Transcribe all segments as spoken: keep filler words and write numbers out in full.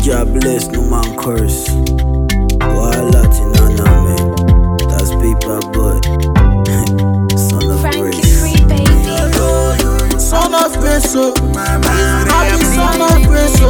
Jah bless, no man curse. Wahala tinana man, that's paper boy. Son of Frankie grace. Free, baby. Son of grace, oh. I be son of grace,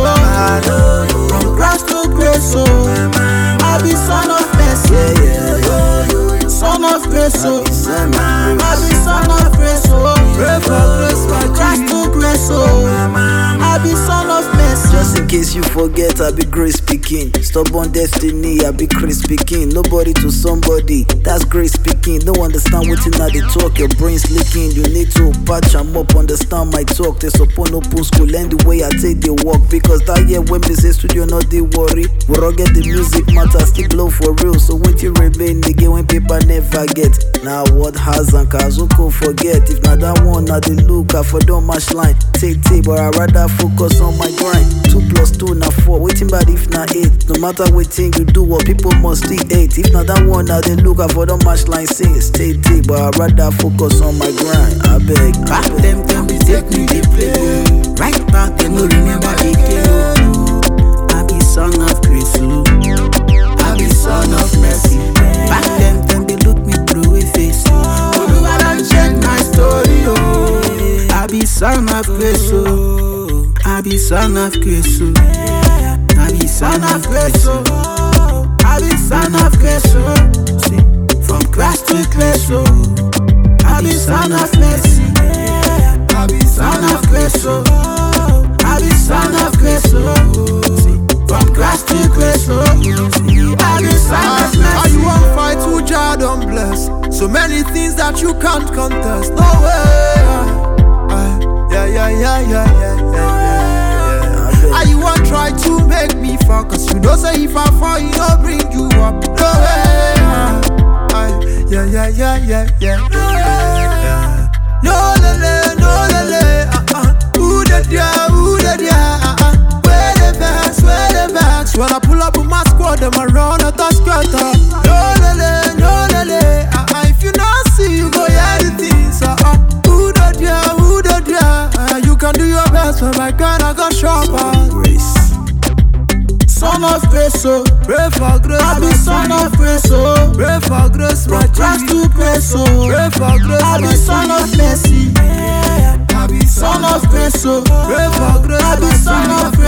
oh. From grass to grace, oh. I be son of mercy, Yeah, yeah, son of grace, oh. son of I be son of grace, oh. Pray for grace, from grass to grace, oh. I be son of mercy. Just in case you forget, I be grace speaking. Stubborn destiny, I be Chris speaking. Nobody to somebody, that's grace speaking. No understand what you they talk, your brain's leaking. You need to patch them up, understand my talk. There's upon open school, and the way I take the walk. Because that year when me say studio, not they worry. We all get the music matter, still blow for real. So when you remain, nigga, when paper never get. Now what has and Kazuko forget. If not that one, now the look, I for don't match line. Take tape, but I rather focus on my grind. Two plus two, now four. Waiting bad if not eight. No matter what thing you do, what people must see eight. If not that one, now they look, I for don't match line sing. Stay tape, but I rather focus on my grind. I beg. Back them can be take me they play. Right back they no remember they kill. I be son of grace, oh. I be son of mercy. Back them can they look me through a face. Oh, do I don't change my story, oh. I be son of grace, oh. I be son of grace, oh. I be son of grace, oh. I be son of grace, oh. See, from grass to grace, oh. I be son of mercy. I be son of grace, oh. I be son of grace, oh. From grass to grace, oh. I be son of mercy. How you want fight who Jah don't bless? So many things that you can't contest. No way. Uh, yeah, yeah, yeah, yeah, yeah, yeah, yeah. How you want try to make me fall? Cause you know say if I fall, you don't bring you up. No way. Uh, yeah, yeah, yeah, yeah, yeah, yeah. No lele, no lele, uh uh. Who the dia, who the dia, uh uh. Where the bags, where the bags. When I pull up with my squad, them I run out of scatter. No lele, no lele, uh uh. If you not see, you go hear the things, uh uh. Who the dia, who the dia, uh. You can do your best, but my gun I got sharper. Grace. Son of grace, oh. Pray for grace, I be son of grace, oh. pray for grace, my From grass G. to grace, oh. Pray for grace, I my be son G. of mercy. I be Son of grace, oh. Pray for grace, I be my son G. of